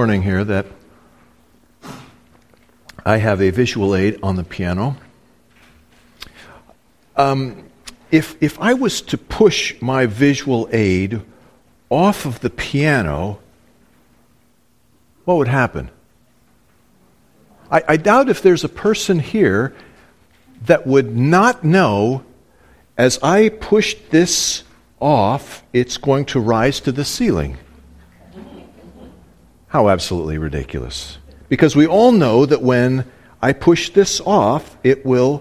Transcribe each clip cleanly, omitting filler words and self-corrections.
learning here that I have a visual aid on the piano. If I was to push my visual aid off of the piano, what would happen? I doubt if there's a person here that would not know, as I push this off, it's going to rise to the ceiling. How absolutely ridiculous. Because we all know that when I push this off, it will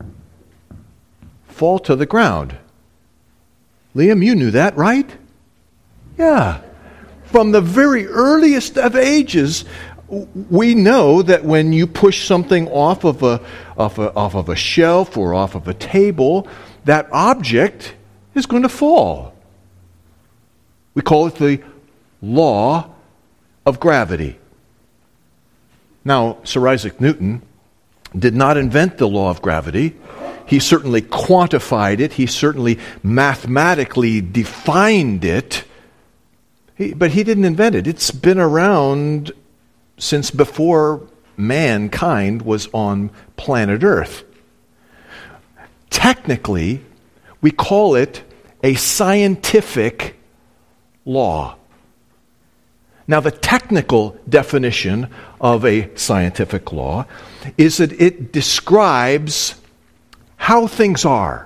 fall to the ground. Liam, you knew that, right? Yeah. From the very earliest of ages, we know that when you push something off of a shelf or off of a table, that object is going to fall. We call it the law of gravity. Now, Sir Isaac Newton did not invent the law of gravity. He certainly quantified it. He certainly mathematically defined it. But he didn't invent it. It's been around since before mankind was on planet Earth. Technically, we call it a scientific law. Now, the technical definition of a scientific law is that it describes how things are.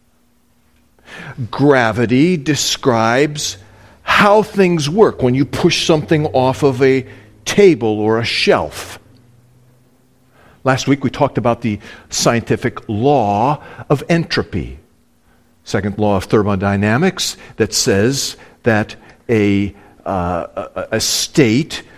Gravity describes how things work when you push something off of a table or a shelf. Last week we talked about the scientific law of entropy, second law of thermodynamics, that says that a state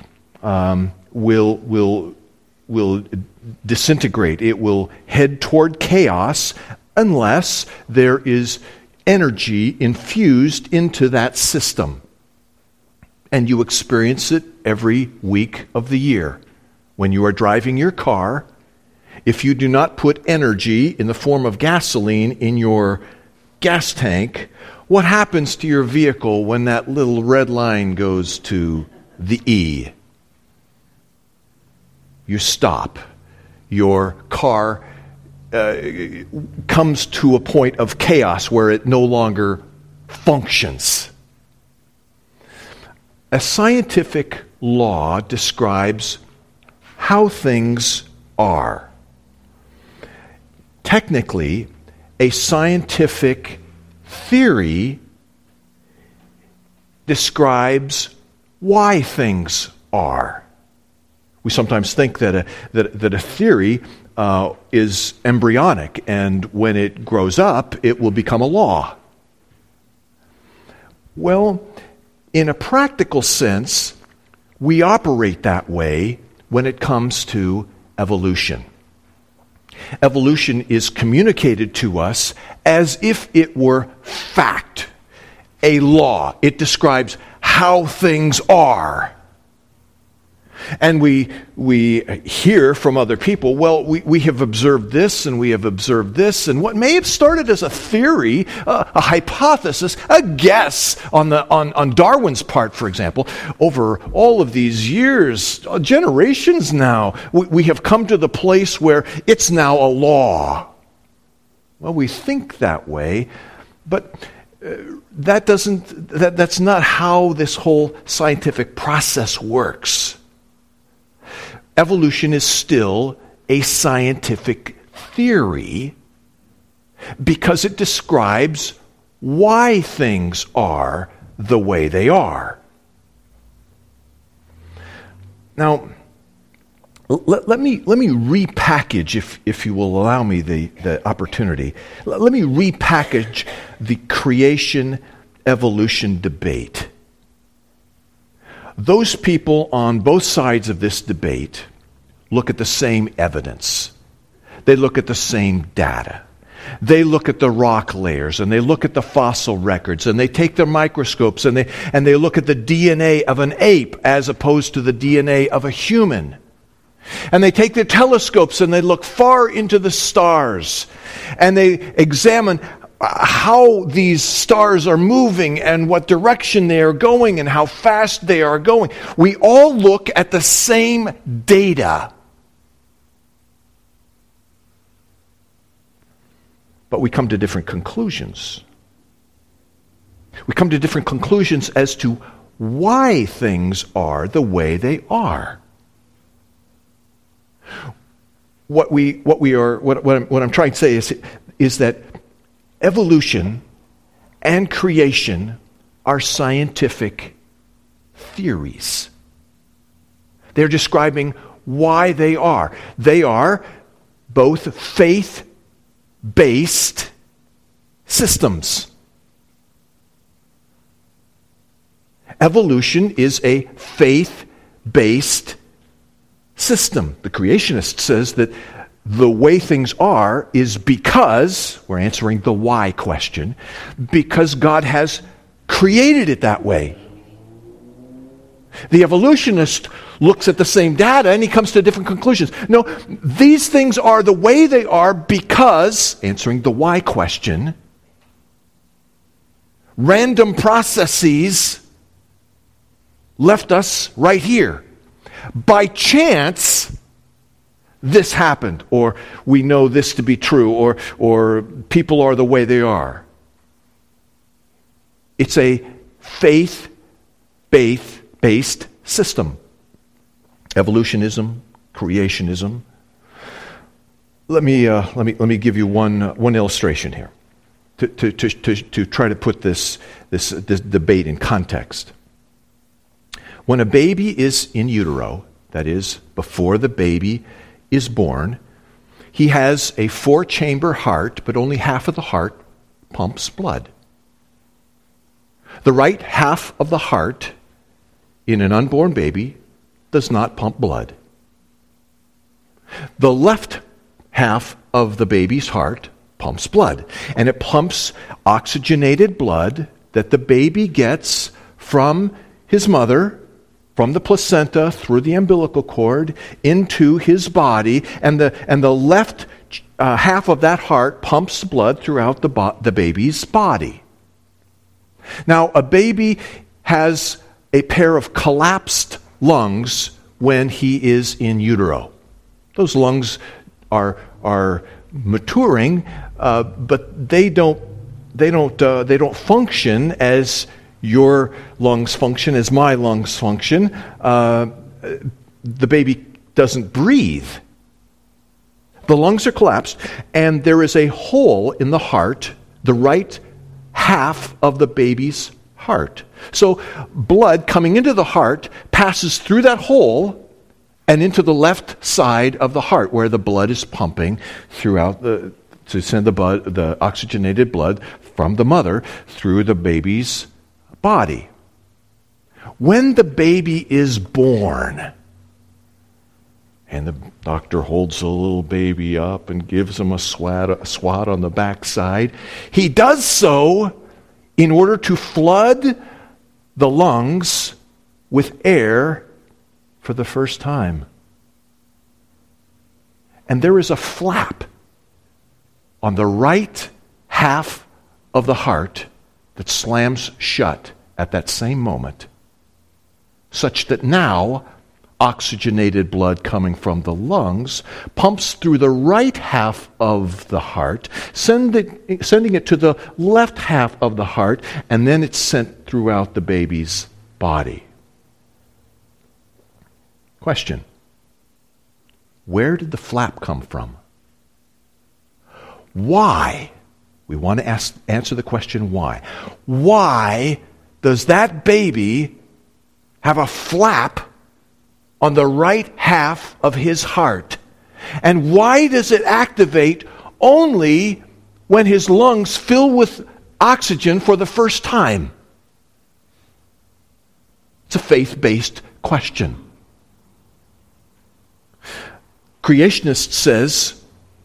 will disintegrate. It will head toward chaos unless there is energy infused into that system. And you experience it every week of the year. When you are driving your car, if you do not put energy in the form of gasoline in your gas tank, what happens to your vehicle when that little red line goes to the E? You stop. Your car comes to a point of chaos where it no longer functions. A scientific law describes how things are. Technically, a scientific theory describes why things are. We sometimes think that a theory is embryonic, and when it grows up, it will become a law. Well, in a practical sense, we operate that way when it comes to evolution. Evolution is communicated to us as if it were fact, a law. It describes how things are. And we hear from other people, well, we have observed this and we have observed this, and what may have started as a theory, a hypothesis, a guess on Darwin's part, for example, over all of these years, generations now, we have come to the place where it's now a law. Well, we think that way, but that's not how this whole scientific process works. Evolution is still a scientific theory because it describes why things are the way they are. Now, let me repackage, if you will allow me the opportunity. Let me repackage the creation-evolution debate. Those people on both sides of this debate look at the same evidence. They look at the same data. They look at the rock layers, and they look at the fossil records, and they take their microscopes, and they look at the DNA of an ape as opposed to the DNA of a human. And they take their telescopes, and they look far into the stars, and they examine, how these stars are moving and what direction they are going and how fast they are going. We all look at the same data. But we come to different conclusions. We come to different conclusions as to why things are the way they are. What I'm trying to say is that evolution and creation are scientific theories. They're describing why they are. They are both faith-based systems. Evolution is a faith-based system. The creationist says that the way things are is because, we're answering the why question, because God has created it that way. The evolutionist looks at the same data and he comes to different conclusions. No, these things are the way they are because, answering the why question, random processes left us right here. By chance, this happened, or we know this to be true, or people are the way they are. It's a faith-based system. Evolutionism, creationism. Let me give you one illustration here to try to put this debate in context. When a baby is in utero, that is, before the baby is born, he has a 4-chamber heart, but only half of the heart pumps blood. The right half of the heart in an unborn baby does not pump blood. The left half of the baby's heart pumps blood, and it pumps oxygenated blood that the baby gets from his mother, from the placenta through the umbilical cord into his body, and the left half of that heart pumps blood throughout the baby's body. Now, a baby has a pair of collapsed lungs when he is in utero. Those lungs are maturing, but they don't function as your lungs function, as my lungs function. The baby doesn't breathe. The lungs are collapsed, and there is a hole in the heart, the right half of the baby's heart. So blood coming into the heart passes through that hole and into the left side of the heart, where the blood is pumping throughout to send the oxygenated blood from the mother through the baby's body. When the baby is born, and the doctor holds the little baby up and gives him a swat on the backside, he does so in order to flood the lungs with air for the first time. And there is a flap on the right half of the heart that slams shut at that same moment, such that now oxygenated blood coming from the lungs pumps through the right half of the heart, sending it to the left half of the heart, and then it's sent throughout the baby's body. Question: where did the flap come from? Why? We want to answer the question why. Why does that baby have a flap on the right half of his heart? And why does it activate only when his lungs fill with oxygen for the first time? It's a faith-based question. Creationist says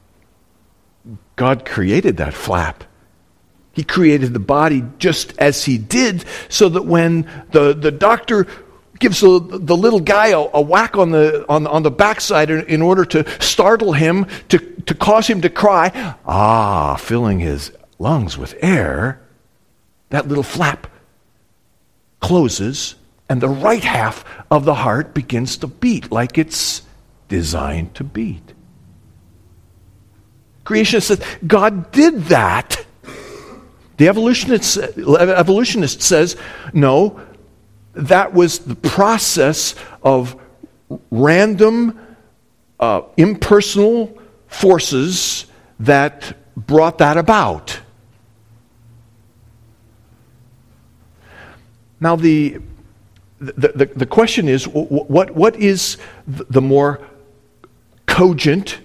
God created that flap. He created the body just as he did, so that when the doctor gives the little guy a whack on the backside in order to startle him, to cause him to cry, filling his lungs with air, that little flap closes, and the right half of the heart begins to beat like it's designed to beat. Creationist says, God did that. The evolutionist says, no, that was the process of random, impersonal forces that brought that about. Now, the question is, what is the more cogent,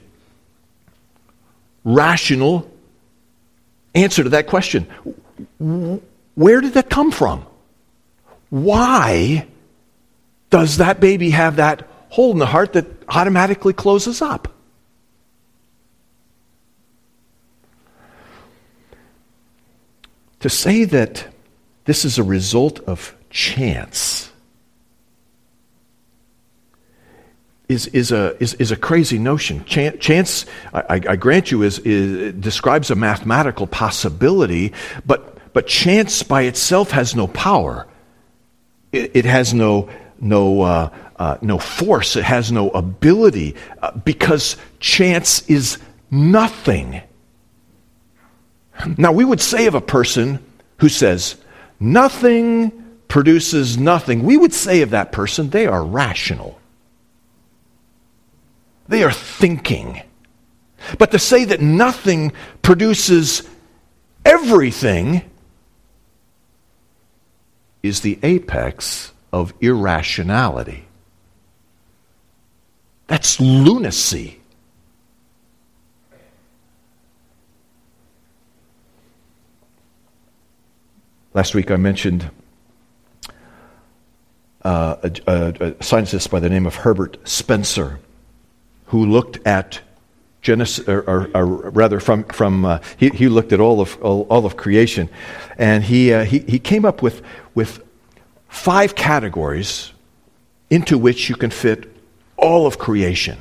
rational answer to that question? Where did that come from? Why does that baby have that hole in the heart that automatically closes up? To say that this is a result of chance is a crazy notion. Chance, I grant you, describes a mathematical possibility, but chance by itself has no power. It has no force. It has no ability, because chance is nothing. Now, we would say of a person who says, nothing produces nothing, we would say of that person, they are rational. They are thinking. But to say that nothing produces everything is the apex of irrationality. That's lunacy. Last week I mentioned a scientist by the name of Herbert Spencer, who looked at Genesis, or rather, he looked at all of creation, and he came up with 5 categories into which you can fit all of creation: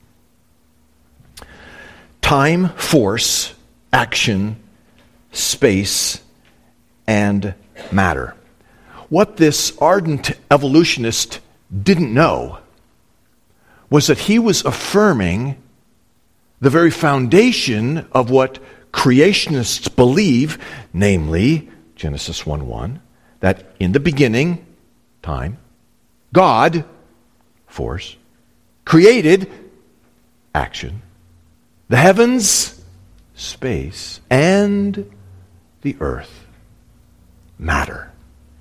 time, force, action, space, and matter. What this ardent evolutionist didn't know was that he was affirming the very foundation of what creationists believe, namely Genesis 1:1, that in the beginning, time, God, force, created, action, the heavens, space, and the earth, matter.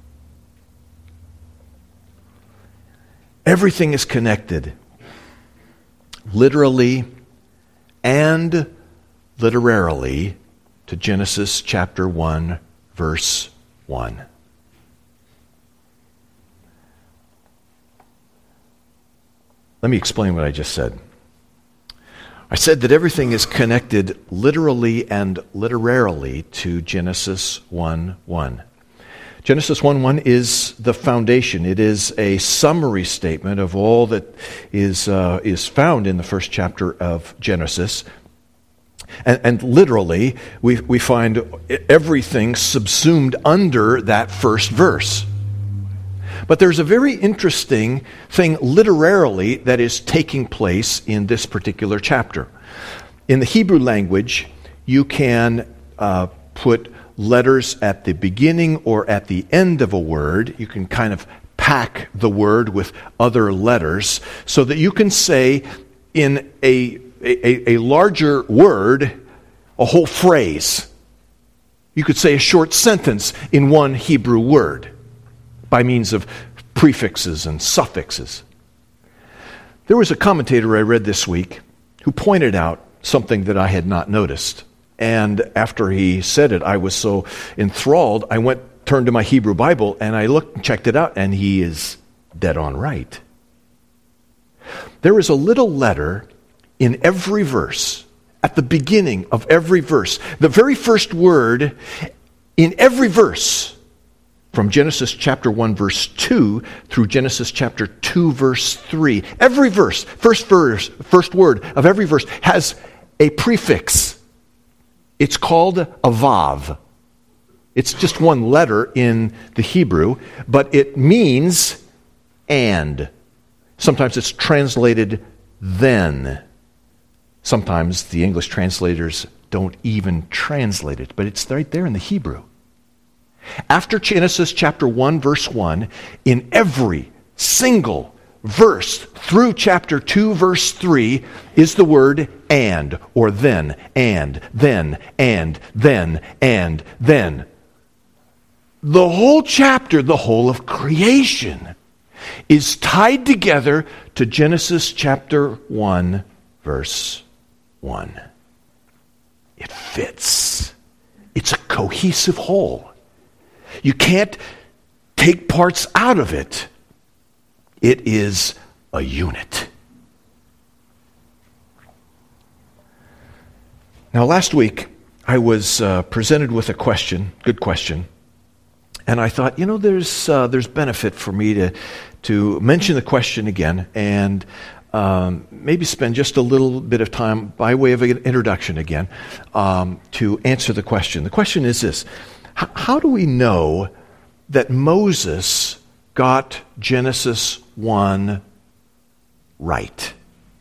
Everything is connected, literally and literarily, to Genesis chapter 1, verse 1. Let me explain what I just said. I said that everything is connected literally and literarily to Genesis 1:1. Genesis 1:1 is the foundation. It is a summary statement of all that is found in the first chapter of Genesis. And literally, we find everything subsumed under that first verse. But there's a very interesting thing literarily that is taking place in this particular chapter. In the Hebrew language, you can put letters at the beginning or at the end of a word. You can kind of pack the word with other letters so that you can say in a larger word a whole phrase. You could say a short sentence in one Hebrew word by means of prefixes and suffixes. There was a commentator I read this week who pointed out something that I had not noticed. And after he said it, I was so enthralled, I turned to my Hebrew Bible, and I looked and checked it out, and he is dead on right. There is a little letter in every verse, at the beginning of every verse. The very first word in every verse, from Genesis chapter 1, verse 2, through Genesis chapter 2, verse 3. Every verse, first word of every verse has a prefix. It's called a vav. It's just one letter in the Hebrew, but it means and. Sometimes it's translated then. Sometimes the English translators don't even translate it, but it's right there in the Hebrew. After Genesis chapter 1, verse 1, in every single verse through chapter 2, verse 3, is the word and, or then, and, then, and, then, and, then. The whole chapter, the whole of creation, is tied together to Genesis chapter 1, verse 1. It fits. It's a cohesive whole. You can't take parts out of it. It is a unit. Now, last week, I was presented with a question, good question, and I thought, there's benefit for me to mention the question again and maybe spend just a little bit of time by way of an introduction again to answer the question. The question is this: how do we know that Moses got Genesis 1 right?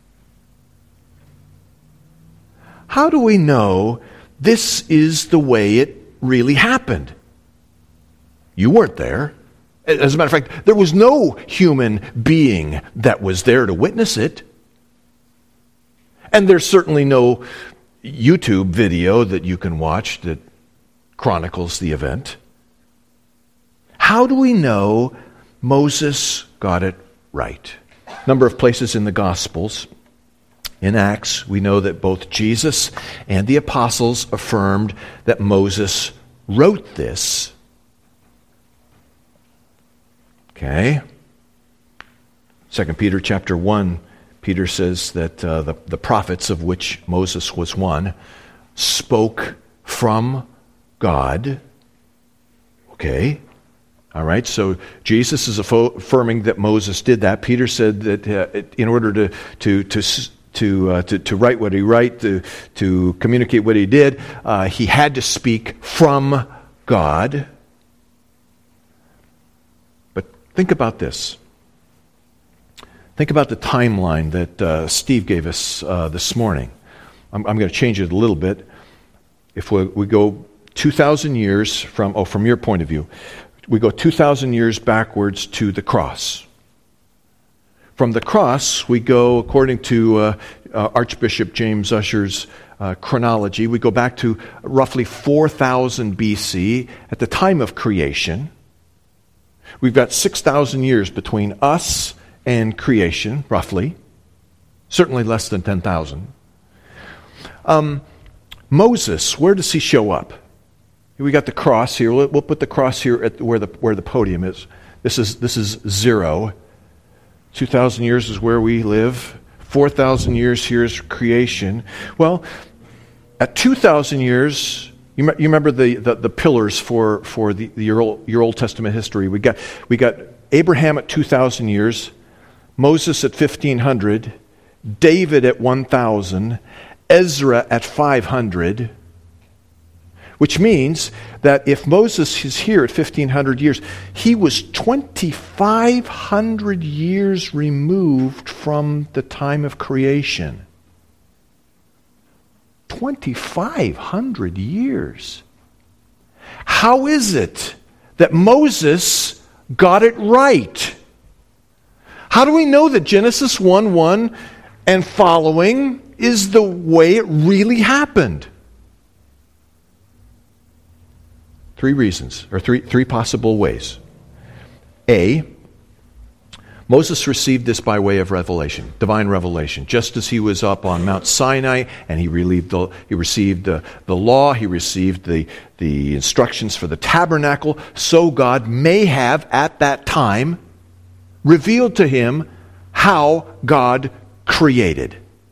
How do we know this is the way it really happened? You weren't there. As a matter of fact, there was no human being that was there to witness it. And there's certainly no YouTube video that you can watch that chronicles the event. How do we know Moses got it right? A number of places in the Gospels. In Acts, we know that both Jesus and the apostles affirmed that Moses wrote this. Okay. 2 Peter chapter 1, Peter says that the prophets, of which Moses was one, spoke from God. Okay. All right, so Jesus is affirming that Moses did that. Peter said that in order to write what he wrote, to communicate what he did, he had to speak from God. But think about this. Think about the timeline that Steve gave us this morning. I'm going to change it a little bit. If we go 2,000 years from your point of view, we go 2,000 years backwards to the cross. From the cross, we go, according to Archbishop James Ussher's chronology, we go back to roughly 4,000 BC at the time of creation. We've got 6,000 years between us and creation, roughly. Certainly less than 10,000. Moses, where does he show up? We got the cross here. We'll put the cross here at where the podium is. This is 0. 2,000 years is where we live. 4,000 years here is creation. Well, at 2,000 years, you remember the pillars for your Old Testament history. We got Abraham at 2,000 years, Moses at 1,500, David at 1,000, Ezra at 500. Which means that if Moses is here at 1,500 years, he was 2,500 years removed from the time of creation. 2,500 years. How is it that Moses got it right? How do we know that Genesis 1:1 and following is the way it really happened? Three reasons, or three possible ways. A, Moses received this by way of revelation, divine revelation. Just as he was up on Mount Sinai and he received the law, he received the instructions for the tabernacle, so God may have at that time revealed to him how God created.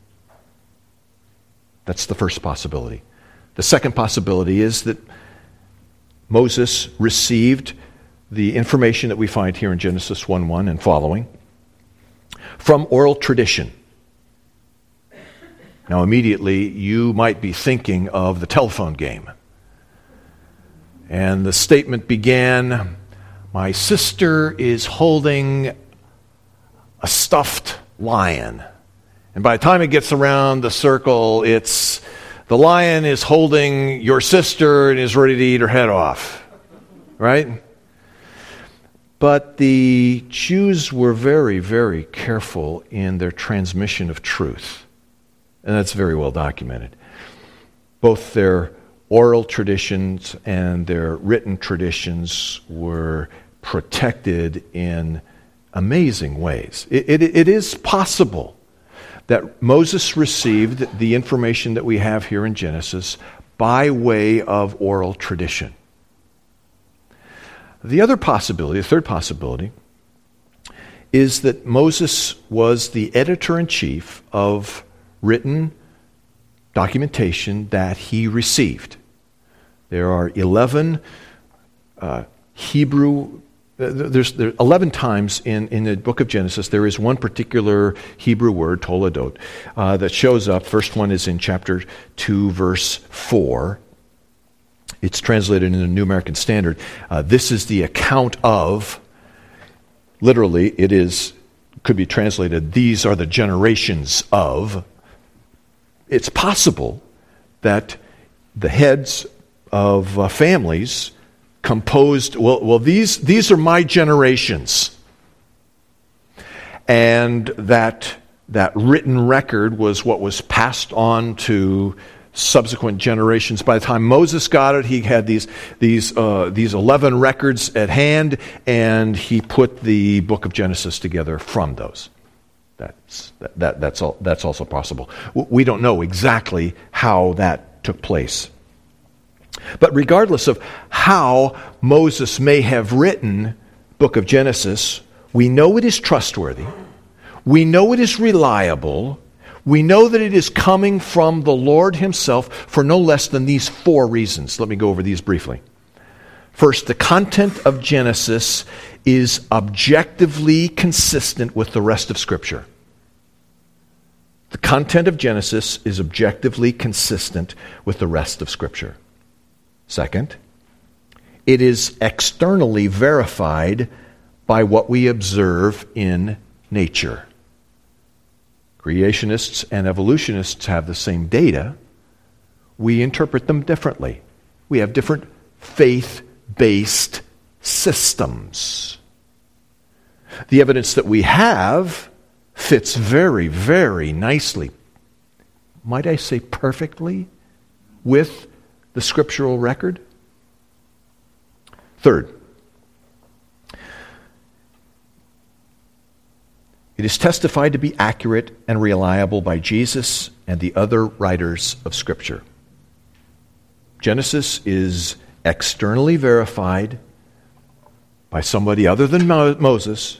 That's the first possibility. The second possibility is that Moses received the information that we find here in Genesis 1:1 and following from oral tradition. Now, immediately, you might be thinking of the telephone game. And the statement began, "My sister is holding a stuffed lion." And by the time it gets around the circle, it's the lion is holding your sister and is ready to eat her head off. Right? But the Jews were very, very careful in their transmission of truth. And that's very well documented. Both their oral traditions and their written traditions were protected in amazing ways. It is possible that Moses received the information that we have here in Genesis by way of oral tradition. The other possibility, the third possibility, is that Moses was the editor-in-chief of written documentation that he received. There are 11 there's 11 times in the book of Genesis, there is one particular Hebrew word, toledot, that shows up. First one is in chapter 2, verse 4. It's translated in the New American Standard. This is the account of, literally, could be translated, these are the generations of. It's possible that the heads of families composed, these are my generations. And that written record was what was passed on to subsequent generations. By the time Moses got it, he had these 11 records at hand, and he put the book of Genesis together from those. That's also possible. We don't know exactly how that took place. But regardless of how Moses may have written book of Genesis, we know it is trustworthy. We know it is reliable. We know that it is coming from the Lord himself for no less than these 4 reasons. Let me go over these briefly. First, the content of Genesis is objectively consistent with the rest of Scripture. The content of Genesis is objectively consistent with the rest of Scripture. Second, it is externally verified by what we observe in nature. Creationists and evolutionists have the same data. We interpret them differently. We have different faith-based systems. The evidence that we have fits very, very nicely, might I say perfectly, with the scriptural record. Third, it is testified to be accurate and reliable by Jesus and the other writers of Scripture. Genesis is externally verified by somebody other than Moses.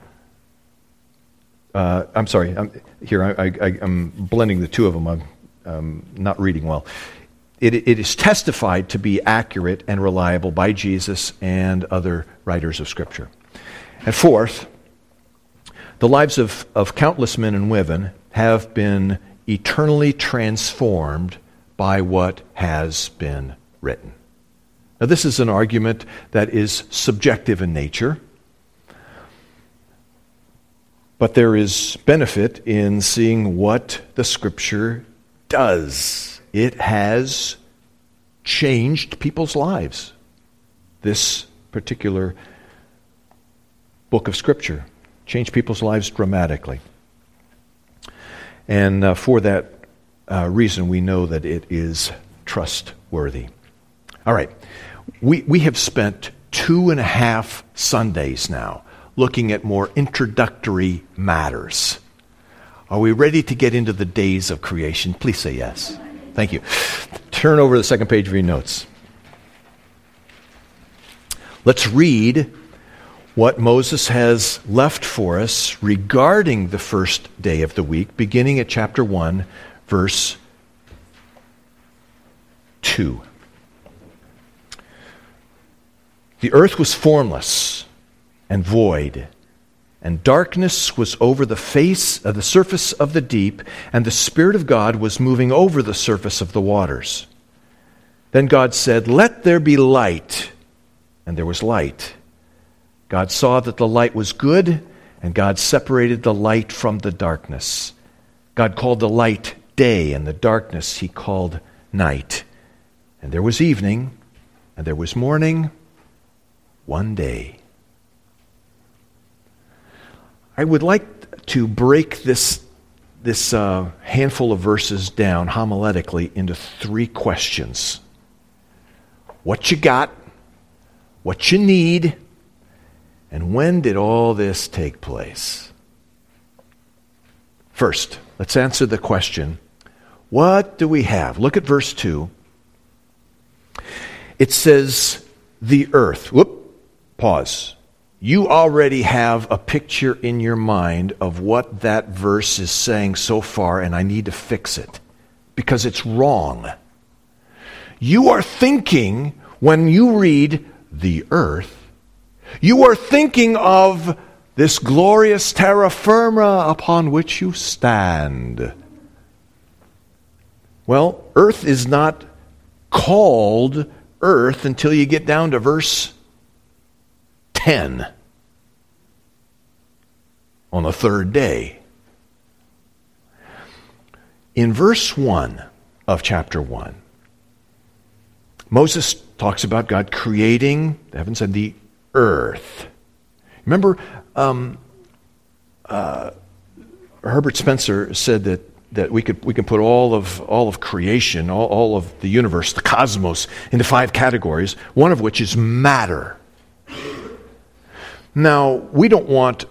I'm sorry, I'm blending the two of them. I'm not reading well. It is testified to be accurate and reliable by Jesus and other writers of Scripture. And fourth, the lives of countless men and women have been eternally transformed by what has been written. Now, this is an argument that is subjective in nature, but there is benefit in seeing what the Scripture does. It has changed people's lives, this particular book of Scripture. Changed people's lives dramatically. And for that reason, we know that it is trustworthy. All right. We have spent 2.5 Sundays now looking at more introductory matters. Are we ready to get into the days of creation? Please say yes. Thank you. Turn over to the second page of your notes. Let's read what Moses has left for us regarding the first day of the week, beginning at chapter 1, verse 2. The earth was formless and void, And darkness was over the surface of the deep, and the Spirit of God was moving over the surface of the waters. Then God said, "Let there be light." And there was light. God saw that the light was good, and God separated the light from the darkness. God called the light day, and the darkness he called night. And there was evening, and there was morning, one day. I would like to break this handful of verses down homiletically into three questions. What you got, what you need, and when did all this take place? First, let's answer the question, what do we have? Look at verse 2. It says, the earth. Pause. You already have a picture in your mind of what that verse is saying so far, and I need to fix it because it's wrong. You are thinking, when you read the earth, you are thinking of this glorious terra firma upon which you stand. Well, earth is not called earth until you get down to verse 10. On the third day. In verse 1 of chapter 1, Moses talks about God creating the heavens and the earth. Remember, Herbert Spencer said that we can put all of creation, all of the universe, the cosmos, into 5 categories, one of which is matter. Now, we don't want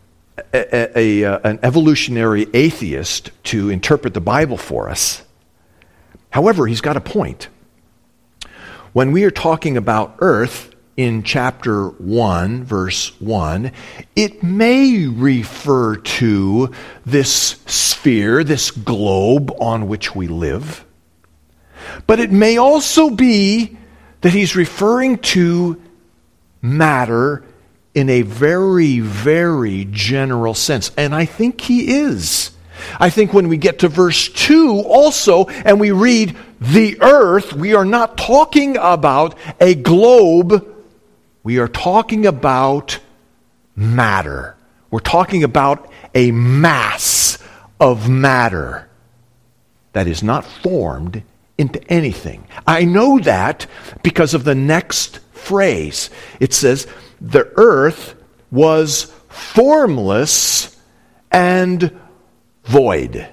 an evolutionary atheist to interpret the Bible for us. However, he's got a point. When we are talking about earth in chapter 1, verse 1, it may refer to this sphere, this globe on which we live. But it may also be that he's referring to matter in a very, very general sense. And I think he is. I think when we get to verse 2 also, and we read the earth, we are not talking about a globe. We are talking about matter. We're talking about a mass of matter that is not formed into anything. I know that because of the next phrase. It says, the earth was formless and void.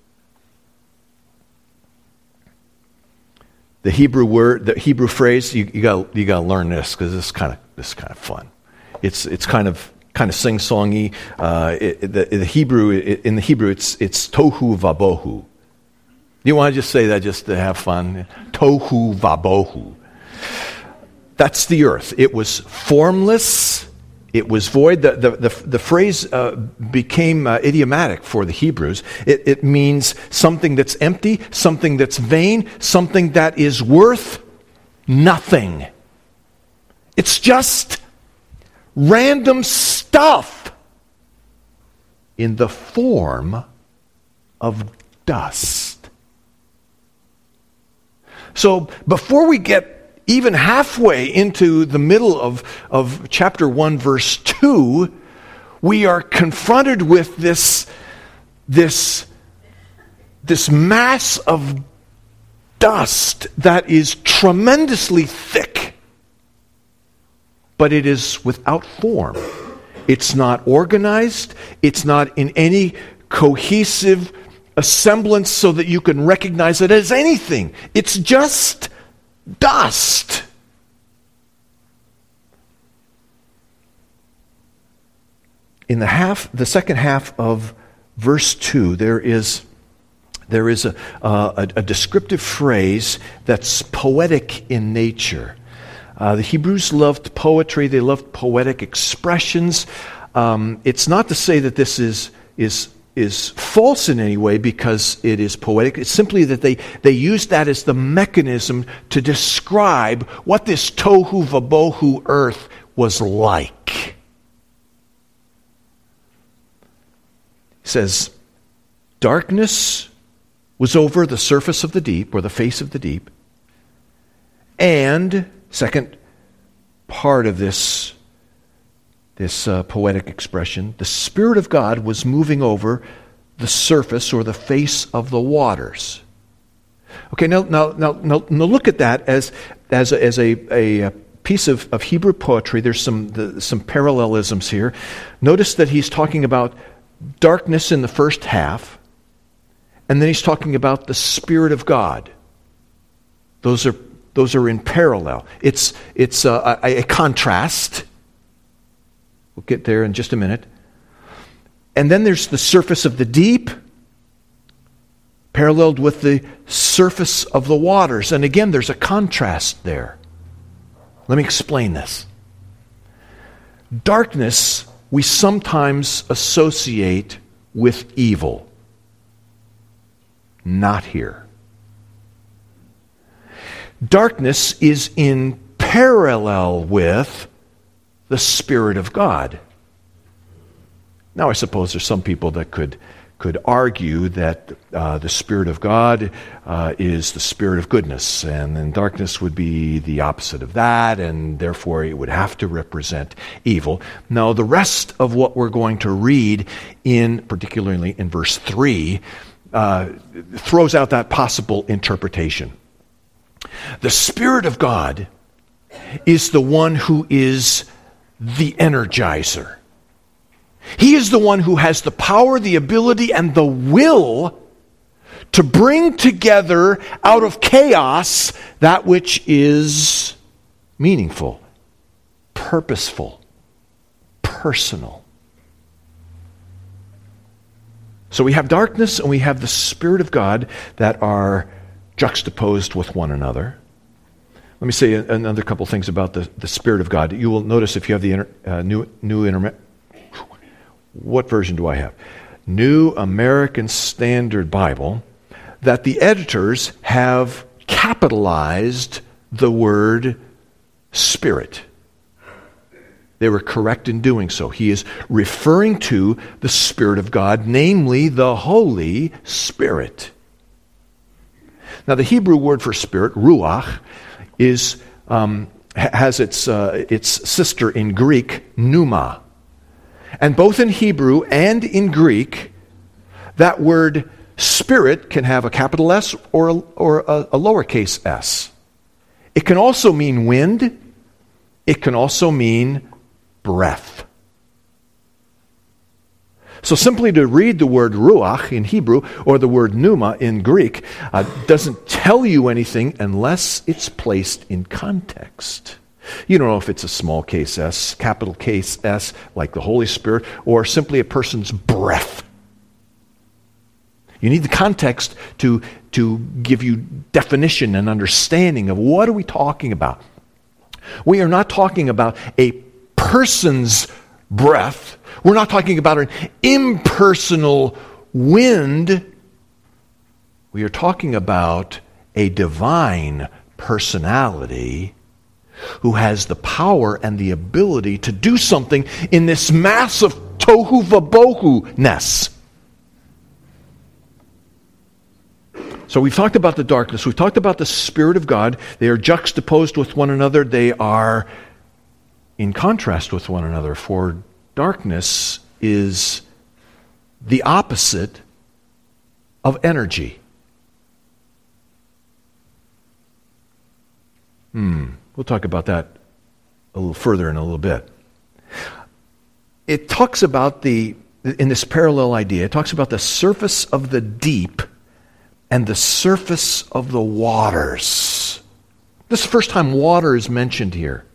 The Hebrew phrase, you got to learn this because this is kind of fun. It's kind of sing-songy. In the Hebrew, it's tohu vabohu. You want to just say that just to have fun? Tohu vabohu. That's the earth. It was formless. It was void. The phrase became idiomatic for the Hebrews. It means something that's empty, something that's vain, something that is worth nothing. It's just random stuff in the form of dust. So before we get even halfway into the middle of chapter 1, verse 2, we are confronted with this mass of dust that is tremendously thick, but it is without form. It's not organized. It's not in any cohesive semblance so that you can recognize it as anything. It's just dust. In the second half of verse 2, there is a descriptive phrase that's poetic in nature. The Hebrews loved poetry. They loved poetic expressions. It's not to say that this is false in any way because it is poetic. It's simply that they use that as the mechanism to describe what this tohu vabohu earth was like. says, darkness was over the surface of the deep, or the face of the deep, and, second part of this poetic expression, the Spirit of God was moving over the surface or the face of the waters. Okay, now look at that as a piece of Hebrew poetry. There's some parallelisms here. Notice that he's talking about darkness in the first half, and then he's talking about the Spirit of God. Those are in parallel. It's a contrast. We'll get there in just a minute. And then there's the surface of the deep, paralleled with the surface of the waters. And again, there's a contrast there. Let me explain this. Darkness we sometimes associate with evil. Not here. Darkness is in parallel with the Spirit of God. Now, I suppose there's some people that could argue that the Spirit of God is the Spirit of goodness, and then darkness would be the opposite of that, and therefore it would have to represent evil. Now, the rest of what we're going to read, particularly in verse 3, throws out that possible interpretation. The Spirit of God is the one who is the energizer. He is the one who has the power, the ability, and the will to bring together out of chaos that which is meaningful, purposeful, personal. So we have darkness and we have the Spirit of God that are juxtaposed with one another. Let me say another couple things about the Spirit of God. You will notice if you have the what version do I have? New American Standard Bible, that the editors have capitalized the word Spirit. They were correct in doing so. He is referring to the Spirit of God, namely the Holy Spirit. Now, the Hebrew word for spirit, ruach, has its sister in Greek, pneuma. And both in Hebrew and in Greek, that word spirit can have a capital S or a lowercase s. It can also mean wind. It can also mean breath. So simply to read the word ruach in Hebrew or the word pneuma in Greek doesn't tell you anything unless it's placed in context. You don't know if it's a small case S, capital case S, like the Holy Spirit, or simply a person's breath. You need the context to give you definition and understanding of what are we talking about. We are not talking about a person's breath. We're not talking about an impersonal wind. We are talking about a divine personality who has the power and the ability to do something in this massive tohu vabohu-ness. So we've talked about the darkness. We've talked about the Spirit of God. They are juxtaposed with one another. They are in contrast with one another. For darkness is the opposite of energy. We'll talk about that a little further in a little bit. It talks about in this parallel idea, it talks about the surface of the deep and the surface of the waters. This is the first time water is mentioned here,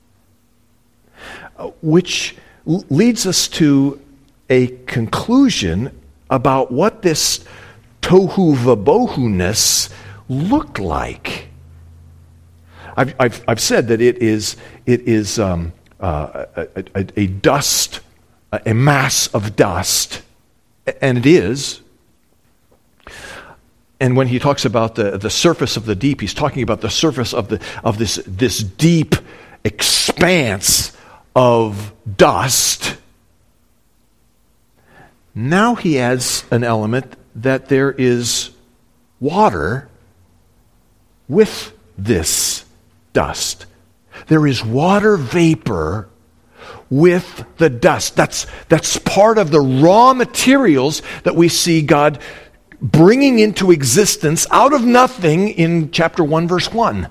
which leads us to a conclusion about what this tohu vabohu-ness looked like. I've said that it is a dust, a mass of dust, and it is. And when he talks about the surface of the deep, he's talking about the surface of this deep expanse of dust. Now he adds an element that there is water with this dust. There is water vapor with the dust. That's part of the raw materials that we see God bringing into existence out of nothing in chapter 1, verse 1.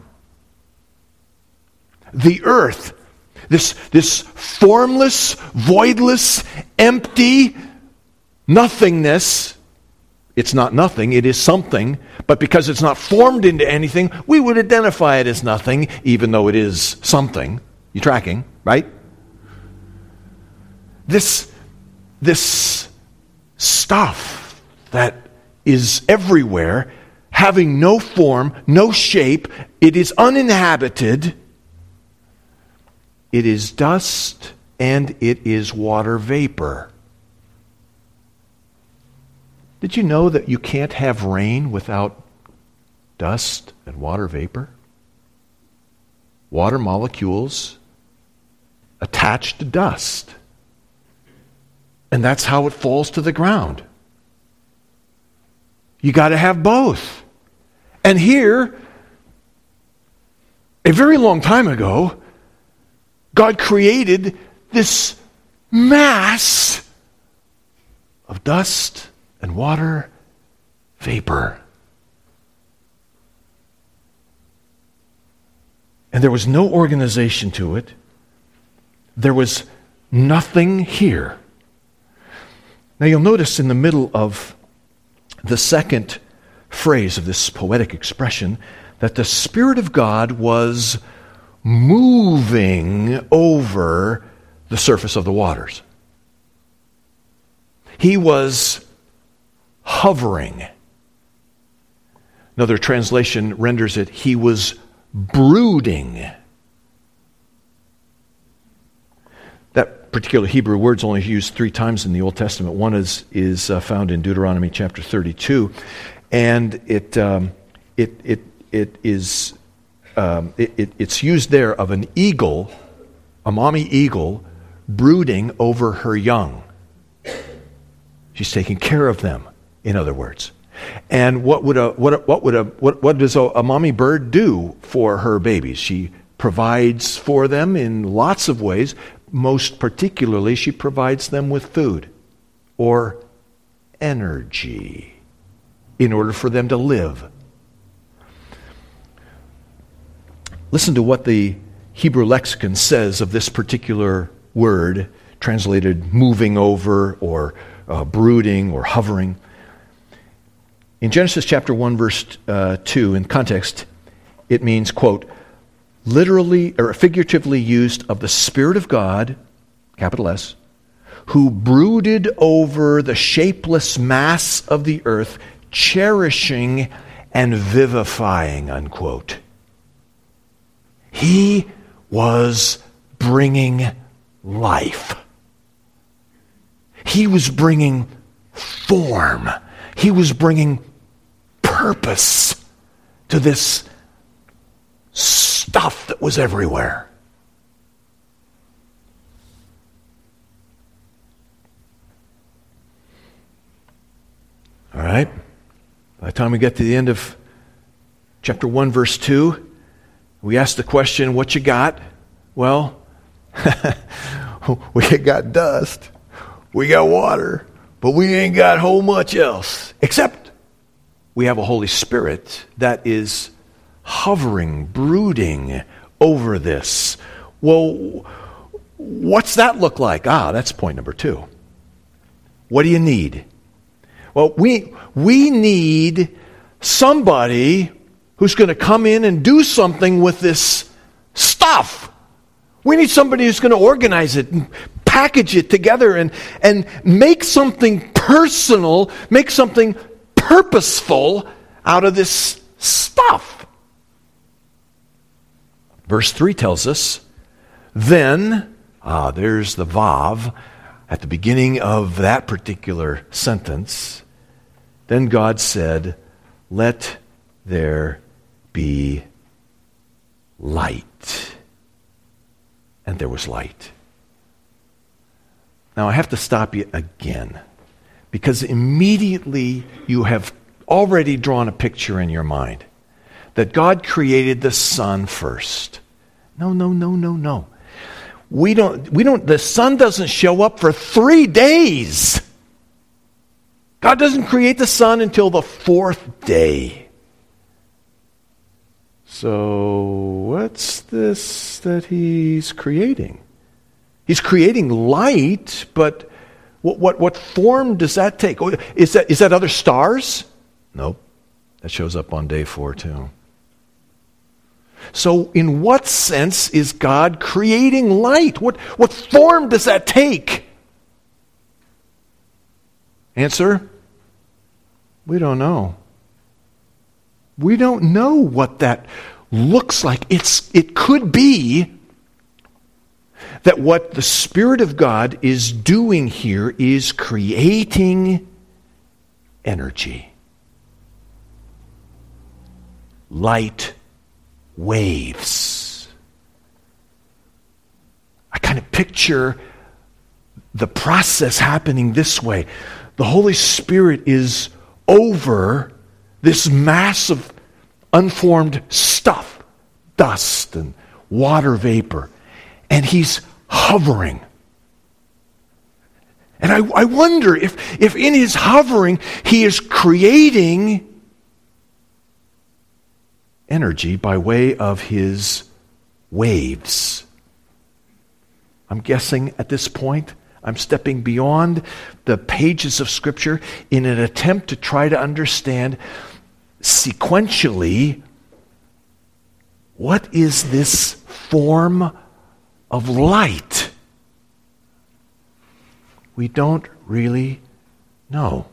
The earth, this formless, voidless, empty nothingness. It's not nothing, it is something, but because it's not formed into anything, we would identify it as nothing, even though it is something. You tracking, right? This stuff that is everywhere, having no form, no shape, it is uninhabited, it is dust, and it is water vapor. Did you know that you can't have rain without dust and water vapor? Water molecules attach to dust. And that's how it falls to the ground. You got to have both. And here, a very long time ago, God created this mass of dust and water vapor. And there was no organization to it. There was nothing here. Now you'll notice in the middle of the second phrase of this poetic expression that the Spirit of God was moving over the surface of the waters. He was hovering. Another translation renders it, he was brooding. That particular Hebrew word is only used 3 times in the Old Testament. One is found in Deuteronomy chapter 32, and it's used there of an eagle, a mommy eagle, brooding over her young. She's taking care of them, in other words. And what does a mommy bird do for her babies? She provides for them in lots of ways. Most particularly, she provides them with food or energy in order for them to live. Listen to what the Hebrew lexicon says of this particular word, translated moving over or brooding or hovering. In Genesis chapter 1, verse 2, in context, it means, quote, literally or figuratively used of the Spirit of God, capital S, who brooded over the shapeless mass of the earth, cherishing and vivifying, unquote. He was bringing life. He was bringing form. He was bringing purpose to this stuff that was everywhere. All right. By the time we get to the end of chapter 1, verse 2, we ask the question, what you got? Well, we got dust, we got water, but we ain't got a whole much else. Except we have a Holy Spirit that is hovering, brooding over this. Well, what's that look like? That's point number 2. What do you need? Well, we need somebody who's going to come in and do something with this stuff. We need somebody who's going to organize it and package it together and make something personal, make something purposeful out of this stuff. Verse 3 tells us, then, there's the Vav at the beginning of that particular sentence. Then God said, let there be light. And there was light. Now I have to stop you again, Because immediately you have already drawn a picture in your mind that God created the sun first. No. The sun doesn't show up for 3 days. God doesn't create the sun until the 4th day. So what's this that he's creating? He's creating light, but what form does that take? Is that other stars? Nope. That shows up on day 4 too. So in what sense is God creating light? What form does that take? Answer? We don't know. We don't know what that looks like. It could be that what the Spirit of God is doing here is creating energy. Light waves. I kind of picture the process happening this way. The Holy Spirit is over this mass of unformed stuff, dust and water vapor, and he's hovering. And I wonder if in his hovering he is creating energy by way of his waves. I'm guessing at this point, I'm stepping beyond the pages of Scripture in an attempt to try to understand sequentially what is this form of light. We don't really know.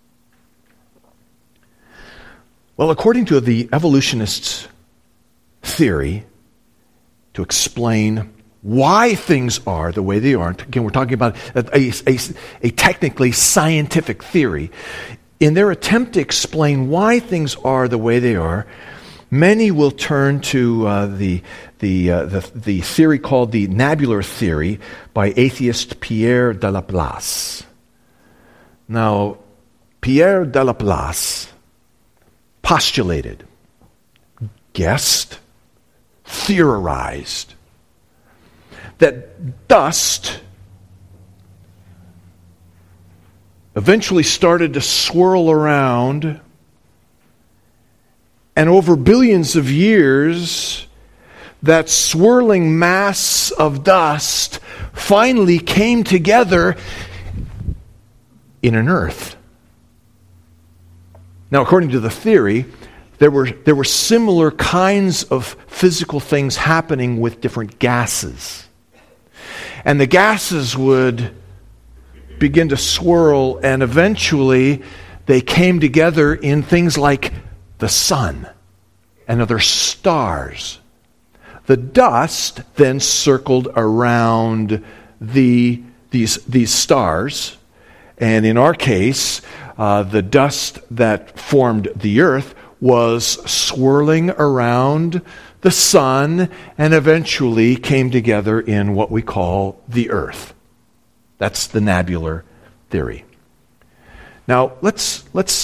Well, according to the evolutionists' theory, to explain why things are the way they are, again, we're talking about a technically scientific theory. In their attempt to explain why things are the way they are, many will turn to the theory called the nebular theory by atheist Pierre de Laplace. Now, Pierre de Laplace postulated, guessed, theorized that dust eventually started to swirl around, and over billions of years, that swirling mass of dust finally came together in an earth. Now, according to the theory, there were similar kinds of physical things happening with different gases. And the gases would begin to swirl, and eventually they came together in things like the sun and other stars. The dust then circled around these stars, and in our case, the dust that formed the earth was swirling around the sun and eventually came together in what we call the earth. That's the nebular theory. Now, let's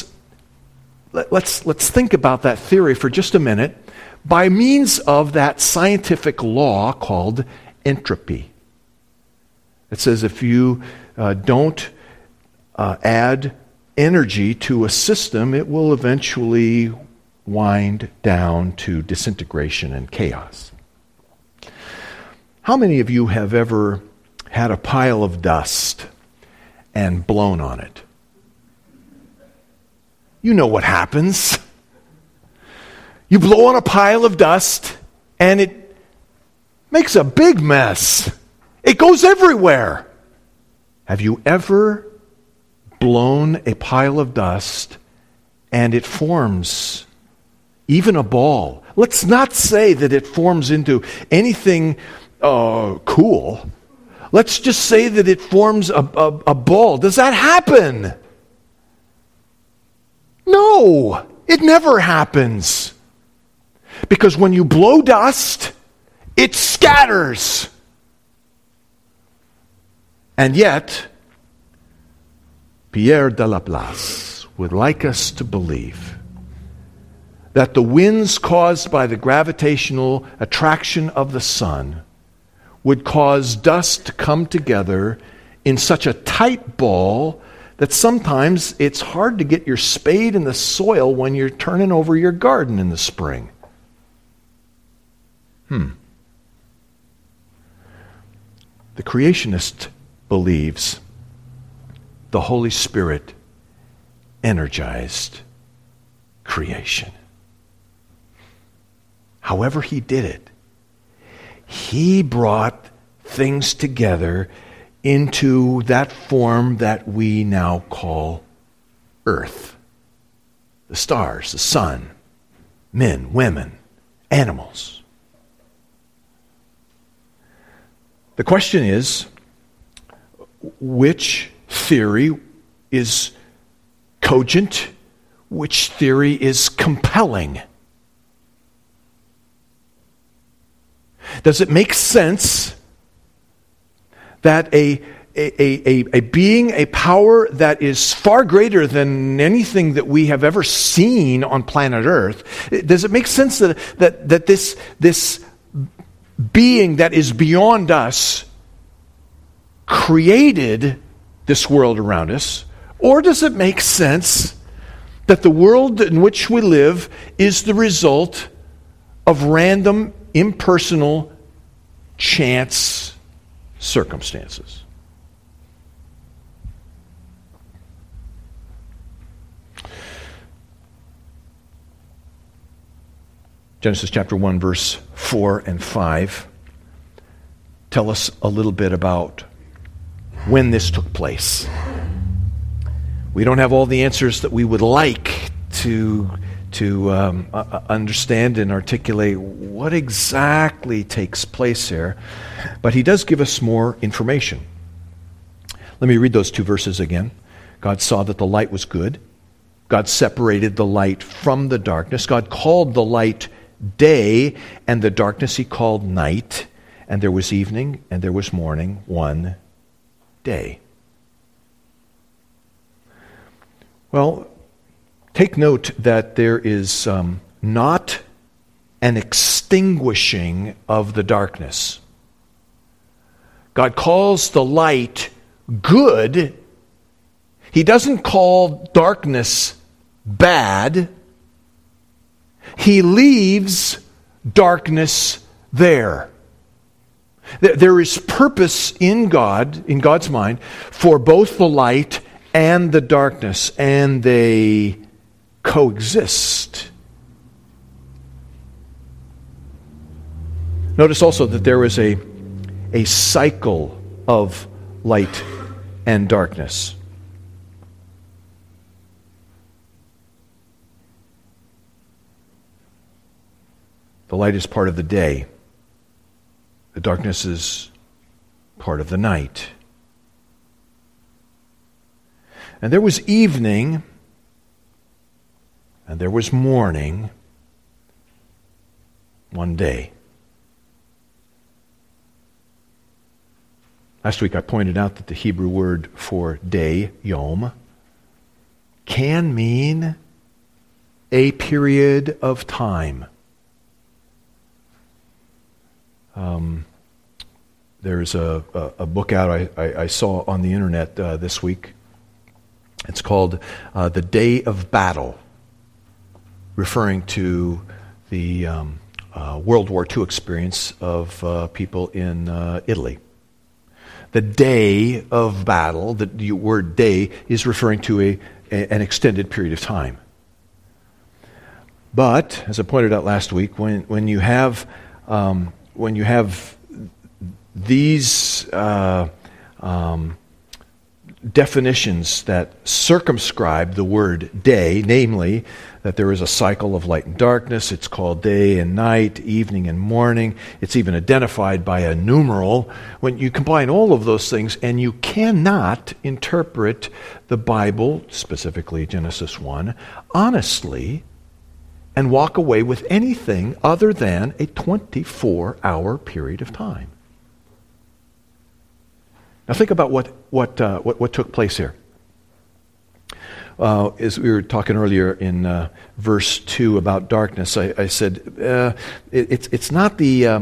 think about that theory for just a minute by means of that scientific law called entropy. It says if you don't add energy to a system, it will eventually wind down to disintegration and chaos. How many of you have ever had a pile of dust and blown on it? You know what happens. You blow on a pile of dust and it makes a big mess. It goes everywhere. Have you ever blown a pile of dust and it forms even a ball? Let's not say that it forms into anything cool. Let's just say that it forms a ball. Does that happen? No, it never happens. Because when you blow dust, it scatters. And yet, Pierre de Laplace would like us to believe that the winds caused by the gravitational attraction of the sun would cause dust to come together in such a tight ball that sometimes it's hard to get your spade in the soil when you're turning over your garden in the spring. The creationist believes the Holy Spirit energized creation. However he did it, he brought things together into that form that we now call earth. The stars, the sun, men, women, animals. The question is, which theory is cogent? Which theory is compelling? Does it make sense that a being, a power that is far greater than anything that we have ever seen on planet Earth, does it make sense that this being that is beyond us created this world around us? Or does it make sense that the world in which we live is the result of random, impersonal, chance circumstances? Genesis chapter 1, verse 4 and 5 tell us a little bit about when this took place. We don't have all the answers that we would like to understand and articulate what exactly takes place here, but he does give us more information. Let me read those two verses again. God saw that the light was good. God separated the light from the darkness. God called the light day, and the darkness he called night. And there was evening, and there was morning, one day. Well, take note that there is not an extinguishing of the darkness. God calls the light good. He doesn't call darkness bad. He leaves darkness there. There is purpose in God, in God's mind, for both the light and the darkness, and they coexist. Notice also that there is a cycle of light and darkness. The light is part of the day. The darkness is part of the night. And there was evening, and there was morning, one day. Last week I pointed out that the Hebrew word for day, yom, can mean a period of time. There's a book out I saw on the internet this week. It's called The Day of Battle, referring to the World War II experience of people in Italy. The day of battle, the word day, is referring to an extended period of time. But, as I pointed out last week, when you have these definitions that circumscribe the word day, namely that there is a cycle of light and darkness, it's called day and night, evening and morning, it's even identified by a numeral. When you combine all of those things, and you cannot interpret the Bible, specifically Genesis 1, honestly, and walk away with anything other than a 24-hour period of time. Now think about what took place here. as we were talking earlier in verse 2 about darkness, I said it's not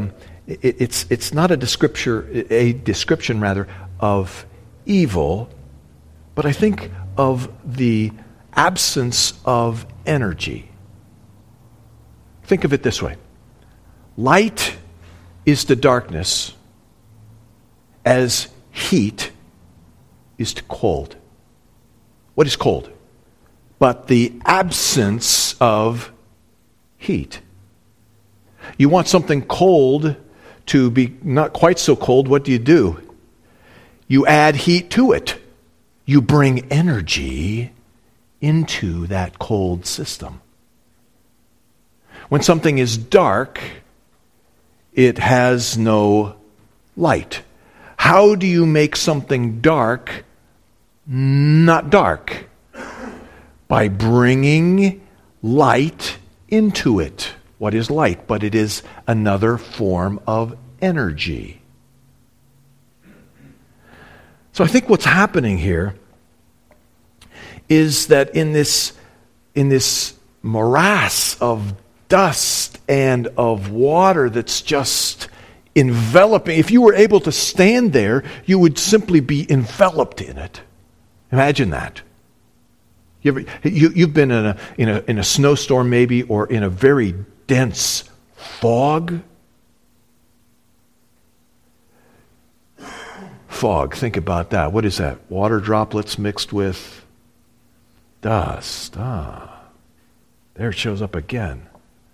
a description rather of evil, but I think of the absence of energy. Think of it this way. Light is to darkness as heat is to cold. What is cold? But the absence of heat. You want something cold to be not quite so cold, what do? You add heat to it. You bring energy into that cold system. When something is dark, it has no light. How do you make something dark not dark? By bringing light into it. What is light? But it is another form of energy. So I think what's happening here is that in this morass of dust and of water that's just enveloping, if you were able to stand there, you would simply be enveloped in it. Imagine that. You've been in a snowstorm maybe, or in a very dense fog. Fog, think about that. What is that? Water droplets mixed with dust. There it shows up again.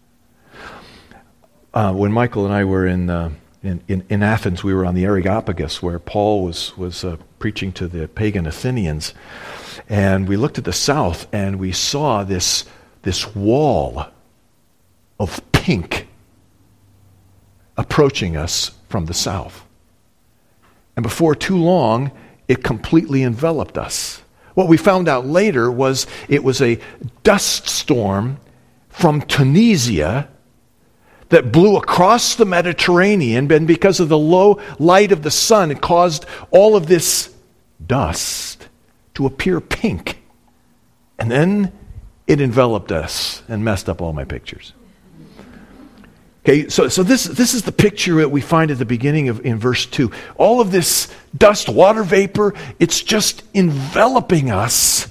When Michael and I were in Athens, we were on the Areopagus, where Paul was preaching to the pagan Athenians, and we looked at the south, and we saw this wall of pink approaching us from the south. And before too long, it completely enveloped us. What we found out later was it was a dust storm from Tunisia that blew across the Mediterranean, and because of the low light of the sun, it caused all of this dust to appear pink. And then it enveloped us and messed up all my pictures. Okay, so this is the picture that we find at the beginning in verse 2. All of this dust, water vapor, it's just enveloping us.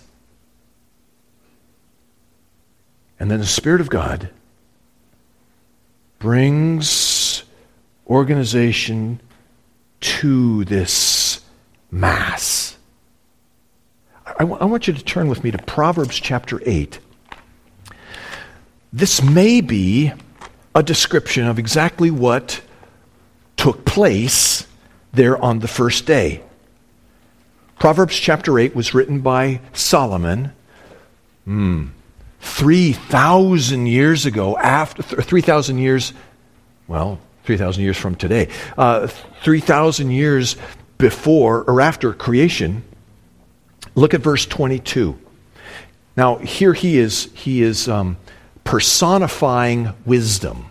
And then the Spirit of God brings organization to this mass. I want you to turn with me to Proverbs chapter 8. This may be a description of exactly what took place there on the first day. Proverbs chapter 8 was written by Solomon 3,000 years ago, 3,000 years from today, 3,000 years before or after creation. Look at verse 22. Now, here he is personifying wisdom.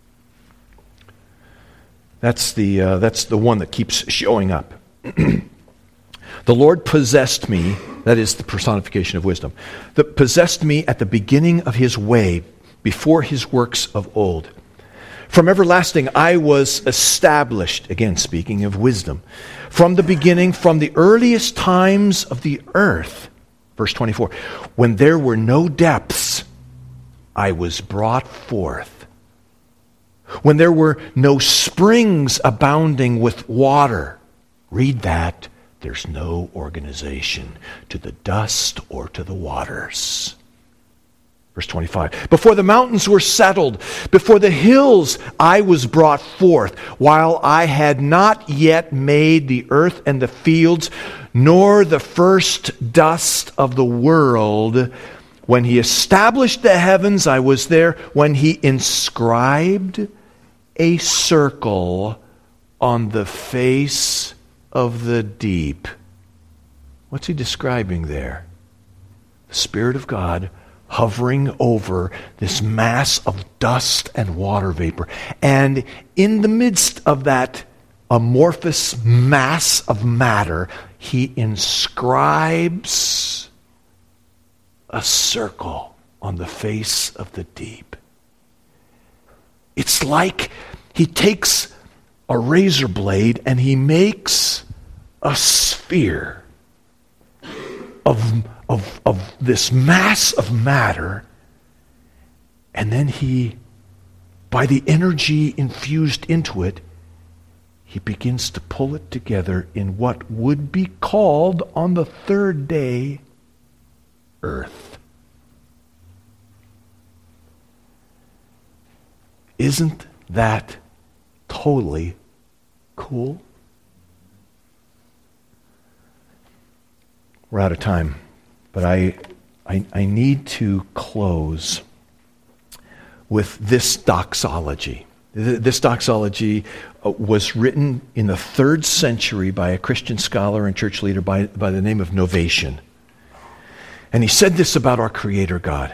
That's the one that keeps showing up. The Lord possessed me, that is the personification of wisdom, that possessed me at the beginning of his way, before his works of old. From everlasting I was established, again speaking of wisdom, from the beginning, from the earliest times of the earth. Verse 24, when there were no depths, I was brought forth. When there were no springs abounding with water, read that, there's no organization to the dust or to the waters. Verse 25, before the mountains were settled, before the hills I was brought forth, while I had not yet made the earth and the fields, nor the first dust of the world. When he established the heavens, I was there. When he inscribed a circle on the face of the deep. What's he describing there? The Spirit of God hovering over this mass of dust and water vapor. And in the midst of that amorphous mass of matter, he inscribes a circle on the face of the deep. It's like he takes a razor blade and he makes a sphere of this mass of matter, and then he, by the energy infused into it, he begins to pull it together in what would be called on the third day earth. Isn't that totally cool? We're out of time, but I need to close with this doxology. This doxology was written in the 3rd century by a Christian scholar and church leader by the name of Novatian. And he said this about our Creator God.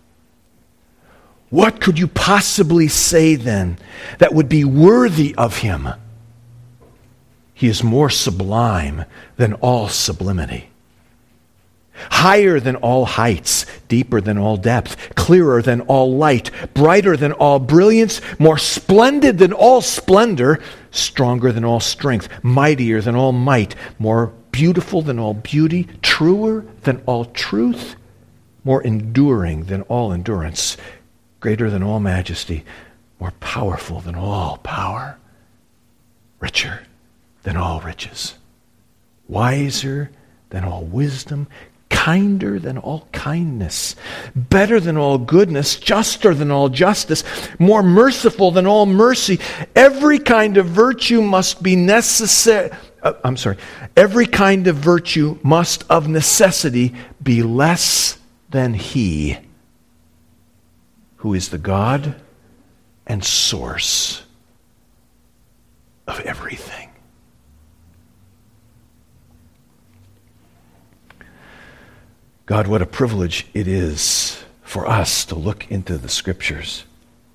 What could you possibly say then that would be worthy of him? He is more sublime than all sublimity, higher than all heights, deeper than all depth, clearer than all light, brighter than all brilliance, more splendid than all splendor, stronger than all strength, mightier than all might, more beautiful than all beauty, truer than all truth, more enduring than all endurance, greater than all majesty, more powerful than all power, richer than all riches, wiser than all wisdom, kinder than all kindness, better than all goodness, juster than all justice, more merciful than all mercy. Every kind of virtue must be necessary. Every kind of virtue must of necessity be less than he who is the God and source of everything. God, what a privilege it is for us to look into the Scriptures.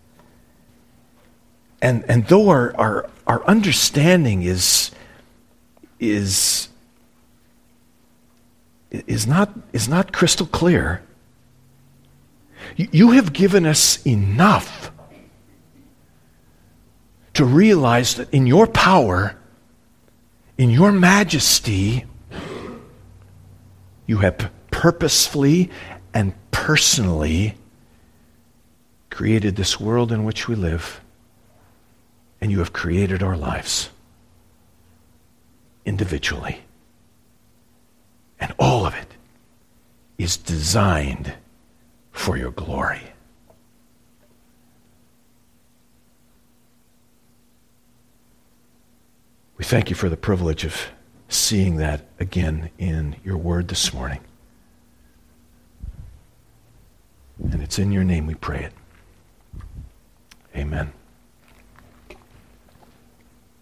And though our understanding is not crystal clear, you have given us enough to realize that in your power, in your majesty, you have purposefully and personally created this world in which we live, and you have created our lives individually. And all of it is designed for your glory. We thank you for the privilege of seeing that again in your word this morning. And it's in your name we pray it. Amen.